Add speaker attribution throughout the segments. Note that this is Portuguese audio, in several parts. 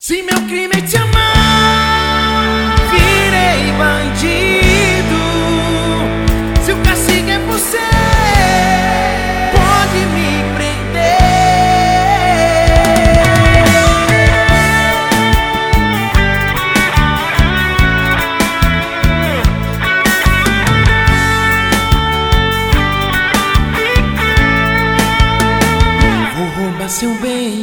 Speaker 1: Se meu crime é te amar, virei bandido. Se o castigo é você, pode me prender. Vou roubar seu beijo,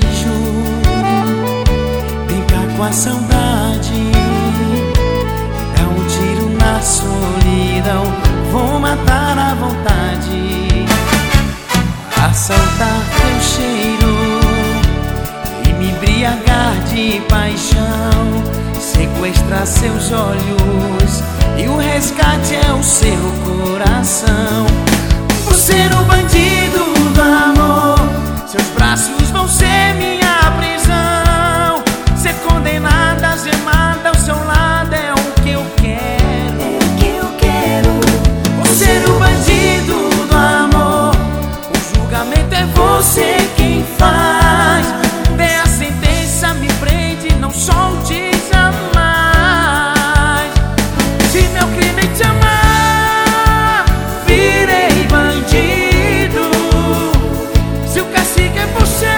Speaker 1: com a saudade, dar um tiro na solidão, vou matar a vontade, assaltar teu cheiro e me embriagar de paixão, sequestrar seus olhos e o resgate é o seu coração. Por ser o bandido do amor, seus braços vão ser minha prisão. Ser condenada, gemada ao seu lado é o que eu quero.
Speaker 2: É o que eu quero.
Speaker 1: Por ser o bandido do amor, o julgamento é você quem faz. Dê a sentença, me prende, não solte jamais. Se meu crime é te amar, virei bandido. Se o castigo é você,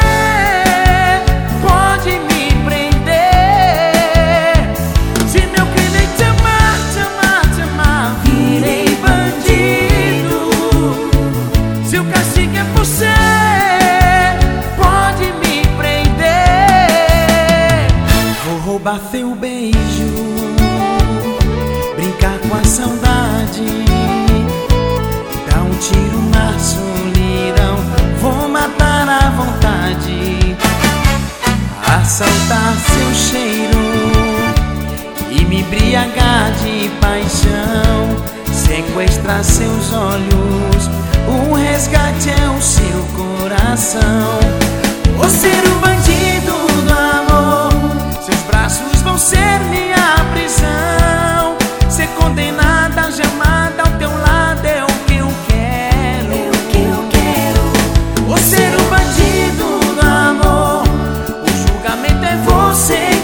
Speaker 1: roubar teu beijo, brincar com a saudade, dar um tiro na solidão, vou matar a vontade, assaltar seu cheiro e me embriagar de paixão, sequestrar seus olhos, o resgate é o seu coração. Vou ser o bandido do amor, seus braços vão ser minha prisão. Ser condenada, gemada ao teu lado é o que eu quero.
Speaker 2: É o que eu quero.
Speaker 1: Vou ser o bandido do amor, o julgamento é você